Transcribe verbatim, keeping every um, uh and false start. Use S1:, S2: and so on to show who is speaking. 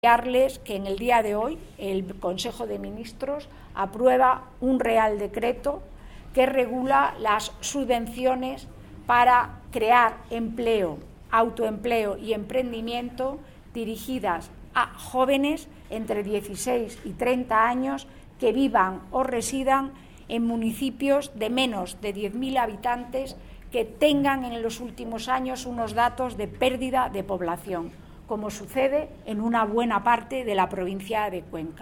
S1: Anunciarles que en el día de hoy el Consejo de Ministros aprueba un Real Decreto que regula las subvenciones para crear empleo, autoempleo y emprendimiento dirigidas a jóvenes entre dieciséis y treinta años que vivan o residan en municipios de menos de diez mil habitantes que tengan en los últimos años unos datos de pérdida de población, como sucede en una buena parte de la provincia de Cuenca.